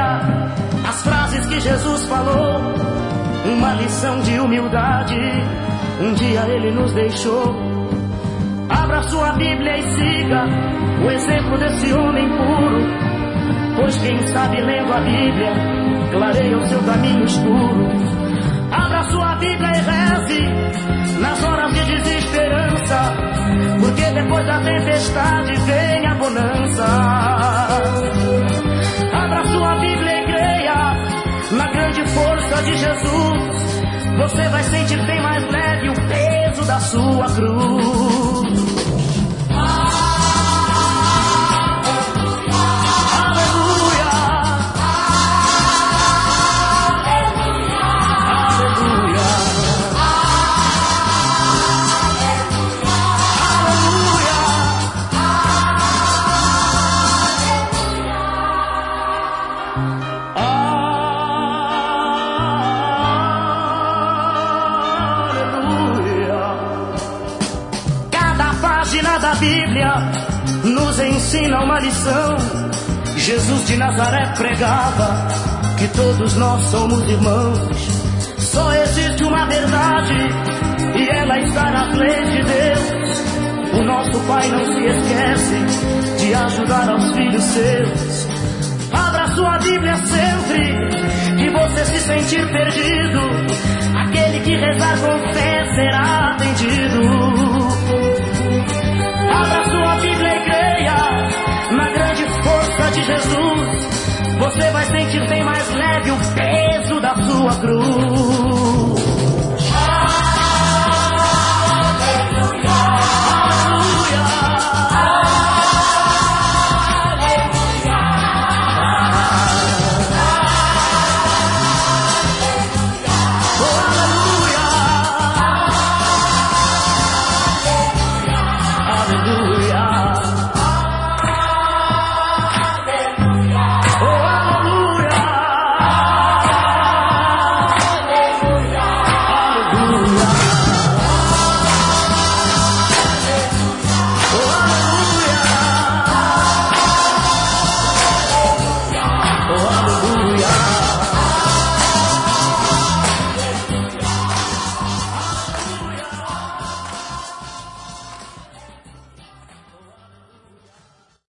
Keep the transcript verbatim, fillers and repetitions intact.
leia as frases que Jesus falou, uma lição de humildade, um dia ele nos deixou. Abra sua Bíblia e siga o exemplo desse homem puro, pois quem sabe lendo a Bíblia clareia o seu caminho escuro. Abra sua Bíblia e reze nas horas de desesperança, porque depois da tempestade vem a bonança. Abra sua Bíblia e creia na grande força de Jesus, você vai sentir bem mais leve o peso da sua cruz. Da Bíblia nos ensina uma lição. Jesus de Nazaré pregava que todos nós somos irmãos. Só existe uma verdade e ela está nas leis de Deus. O nosso Pai não se esquece de ajudar aos filhos seus. Abra sua Bíblia sempre que você se sentir perdido, aquele que rezar com fé será atendido. Abra sua Bíblia e creia na grande força de Jesus, você vai sentir bem mais leve o peso da sua cruz.